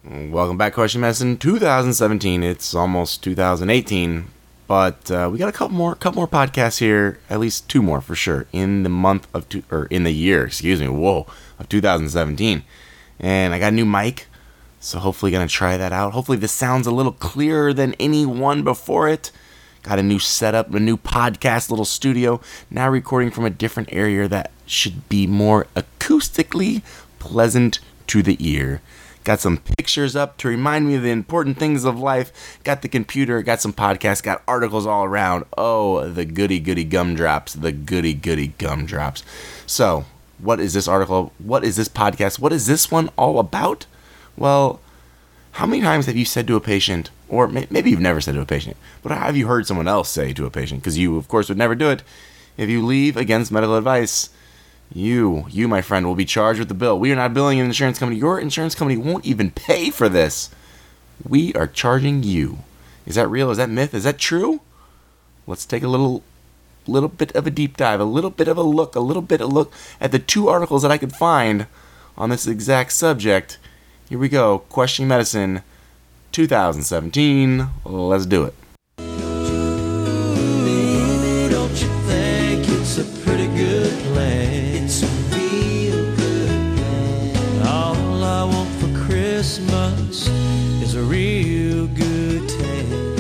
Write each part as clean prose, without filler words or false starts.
Welcome back, Question Medicine 2017. It's almost 2018, but we got a couple more podcasts here, at least two more for sure, in the month of in the year, of 2017. And I got a new mic, so hopefully gonna try that out. Hopefully this sounds a little clearer than any one before it. Got a new setup, a new podcast, little studio. Now recording from a different area that should be more acoustically pleasant to the ear. Got some pictures up to remind me of the important things of life. Got the computer, got some podcasts, got articles all around. Oh, the goody gumdrops, the goody gumdrops. So, what is this article? What is this podcast? What is this one all about? Well, how many times have you said to a patient, or maybe you've never said to a patient, but have you heard someone else say to a patient, because you, of course, would never do it, if you leave against medical advice, you, my friend, will be charged with the bill. We are not billing an insurance company. Your insurance company won't even pay for this. We are charging you. Is that real? Is that myth? Is that true? Let's take a little bit of a deep dive, a little bit of a look at the two articles that I could find on this exact subject. Here we go. Questioning Medicine 2017. Let's do it. Baby, don't you think it's a pretty good plan? It's a real good plan. All I want for Christmas is a real good tan.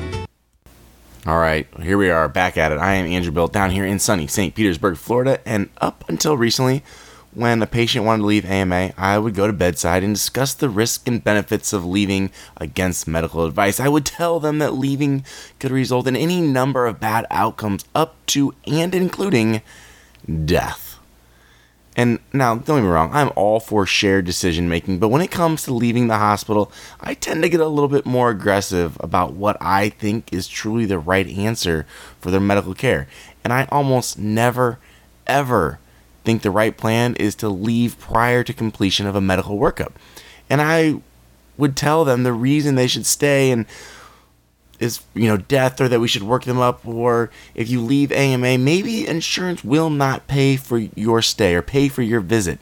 All right, here we are, back at it. I am Andrew Bill, down here in sunny St. Petersburg, Florida, and up until recently, when a patient wanted to leave AMA, I would go to bedside and discuss the risks and benefits of leaving against medical advice. I would tell them that leaving could result in any number of bad outcomes, up to and including death. And now, don't get me wrong, I'm all for shared decision making, but when it comes to leaving the hospital, I tend to get a little bit more aggressive about what I think is truly the right answer for their medical care. And I almost never, ever think the right plan is to leave prior to completion of a medical workup. And I would tell them the reason they should stay and is, death, or that we should work them up, or if you leave AMA, maybe insurance will not pay for your stay or pay for your visit.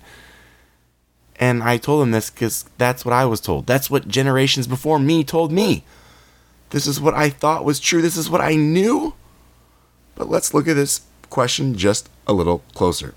And I told them this because that's what I was told. That's what generations before me told me. This is what I thought was true. This is what I knew. But let's look at this question just a little closer.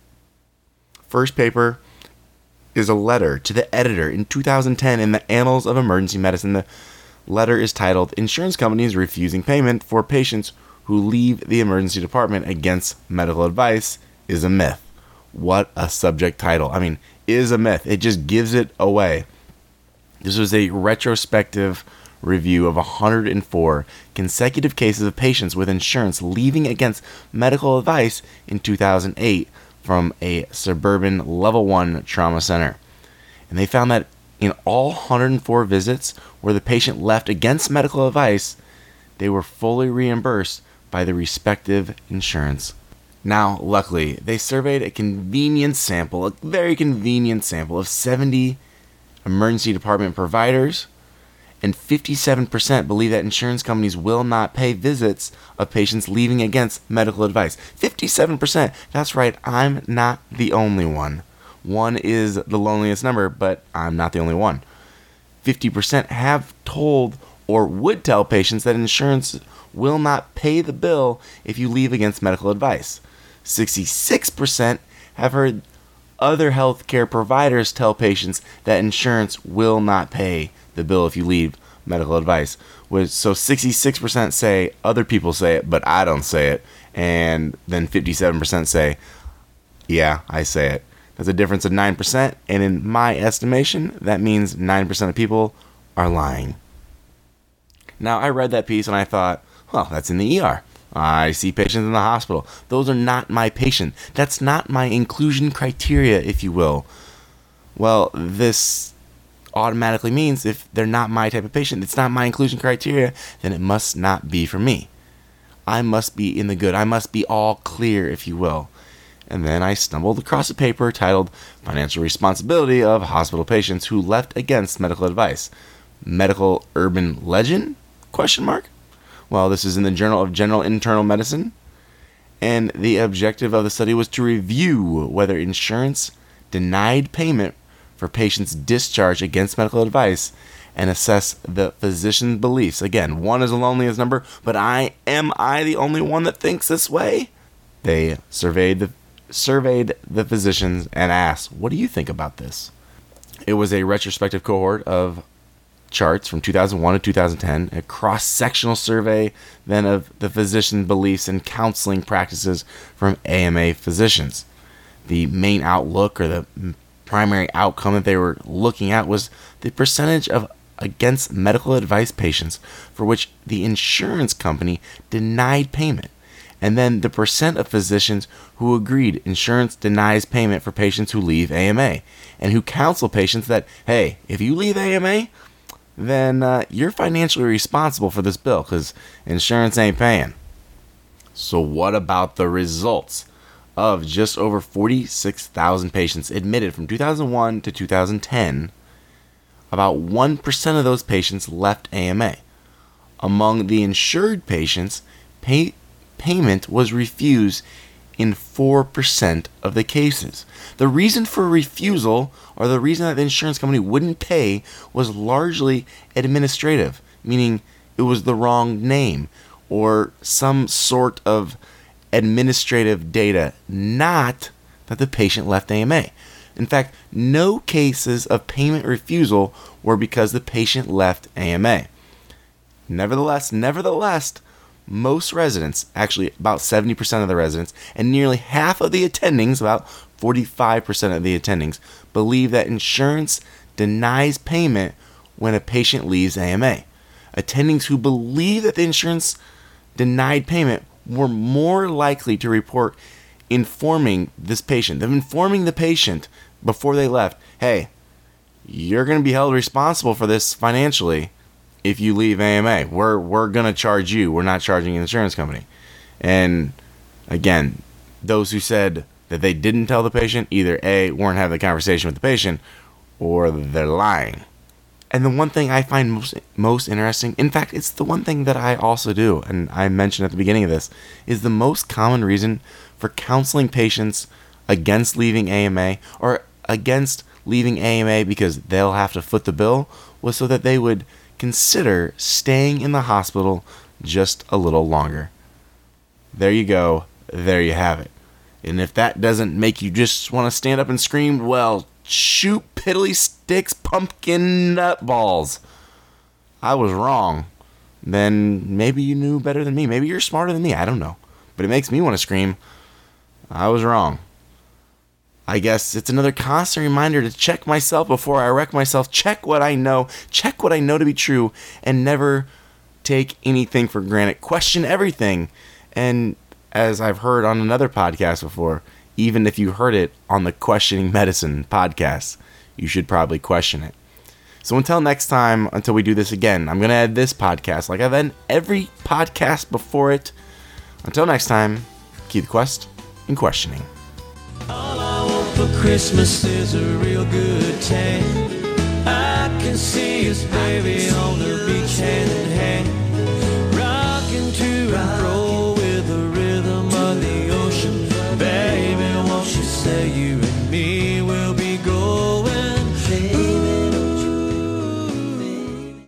First paper is a letter to the editor in 2010 in the Annals of Emergency Medicine. The letter is titled, "Insurance Companies Refusing Payment for Patients Who Leave the Emergency Department Against Medical Advice is a Myth." What a subject title. I mean, is a myth. It just gives it away. This was a retrospective review of 104 consecutive cases of patients with insurance leaving against medical advice in 2008. From a suburban level 1 trauma center. And they found that in all 104 visits where the patient left against medical advice, they were fully reimbursed by the respective insurance. Now, luckily, they surveyed a very convenient sample of 70 emergency department providers, and 57% believe that insurance companies will not pay visits of patients leaving against medical advice. 57%. That's right, I'm not the only one. One is the loneliest number, but I'm not the only one. 50% have told or would tell patients that insurance will not pay the bill if you leave against medical advice. 66% have heard other healthcare providers tell patients that insurance will not pay the bill if you leave medical advice. So 66% say other people say it, but I don't say it. And then 57% say, yeah, I say it. That's a difference of 9%. And in my estimation, that means 9% of people are lying. Now, I read that piece and I thought, well, that's in the ER. I see patients in the hospital. Those are not my patient. That's not my inclusion criteria, if you will. Well, this automatically means if they're not my type of patient, it's not my inclusion criteria, then it must not be for me. I must be in the good. I must be all clear, if you will. And then I stumbled across a paper titled Financial Responsibility of Hospital Patients Who Left Against Medical Advice. Medical Urban Legend? Well, this is in the Journal of General Internal Medicine. And the objective of the study was to review whether insurance denied payment for patients discharged against medical advice and assess the physician's beliefs. Again, one is a loneliest number, but am I the only one that thinks this way? They surveyed the physicians and asked, what do you think about this? It was a retrospective cohort of charts from 2001 to 2010, a cross-sectional survey then of the physician beliefs and counseling practices from AMA physicians. The main outlook, or the primary outcome that they were looking at, was the percentage of against medical advice patients for which the insurance company denied payment, and then the percent of physicians who agreed insurance denies payment for patients who leave AMA, and who counsel patients that, hey, if you leave AMA, then you're financially responsible for this bill because insurance ain't paying. So what about the results of just over 46,000 patients admitted from 2001 to 2010? About 1% of those patients left AMA. Among the insured patients, payment was refused in 4% of the cases. The reason for refusal, or the reason that the insurance company wouldn't pay, was largely administrative, meaning it was the wrong name or some sort of administrative data, not that the patient left AMA. In fact, no cases of payment refusal were because the patient left AMA. Nevertheless, most residents, actually about 70% of the residents, and nearly half of the attendings, about 45% of the attendings, believe that insurance denies payment when a patient leaves AMA. Attendings who believe that the insurance denied payment were more likely to report informing the patient before they left, hey, you're going to be held responsible for this financially if you leave AMA. We're going to charge you. We're not charging an insurance company. And again, those who said that they didn't tell the patient either A, weren't having the conversation with the patient, or they're lying. And the one thing I find most interesting, in fact, it's the one thing that I also do, and I mentioned at the beginning of this, is the most common reason for counseling patients against leaving AMA, or against leaving AMA because they'll have to foot the bill, was so that they would consider staying in the hospital just a little longer. There you go. There you have it. And if that doesn't make you just want to stand up and scream, well, shoot piddly sticks, pumpkin nut balls. I was wrong. Then maybe you knew better than me. Maybe you're smarter than me. I don't know. But it makes me want to scream. I was wrong. I guess it's another constant reminder to check myself before I wreck myself. Check what I know to be true, and never take anything for granted. Question everything. And as I've heard on another podcast before, even if you heard it on the Questioning Medicine podcast, you should probably question it. So until next time, until we do this again, I'm going to add this podcast like I've done every podcast before it. Until next time, keep the quest in questioning. All I want for Christmas is a real good tan. I can see us, baby, on the beach hand in hand.